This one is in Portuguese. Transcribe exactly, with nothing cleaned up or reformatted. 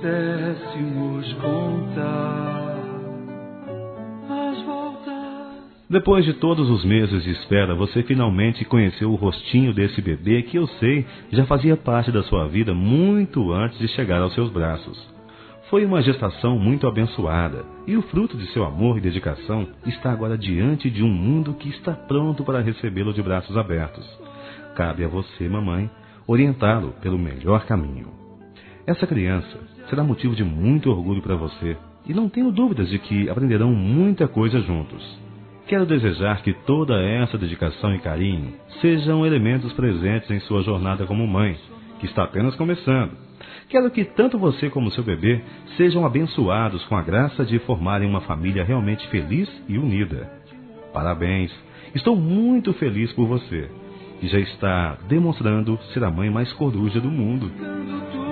pudéssemos contar as voltas. Depois de todos os meses de espera, você finalmente conheceu o rostinho desse bebê que eu sei já fazia parte da sua vida muito antes de chegar aos seus braços. Foi uma gestação muito abençoada, e o fruto de seu amor e dedicação está agora diante de um mundo que está pronto para recebê-lo de braços abertos. Cabe a você, mamãe, orientá-lo pelo melhor caminho. Essa criança será motivo de muito orgulho para você, e não tenho dúvidas de que aprenderão muita coisa juntos. Quero desejar que toda essa dedicação e carinho sejam elementos presentes em sua jornada como mãe, que está apenas começando. Quero que tanto você como seu bebê sejam abençoados com a graça de formarem uma família realmente feliz e unida. Parabéns! Estou muito feliz por você, que já está demonstrando ser a mãe mais coruja do mundo.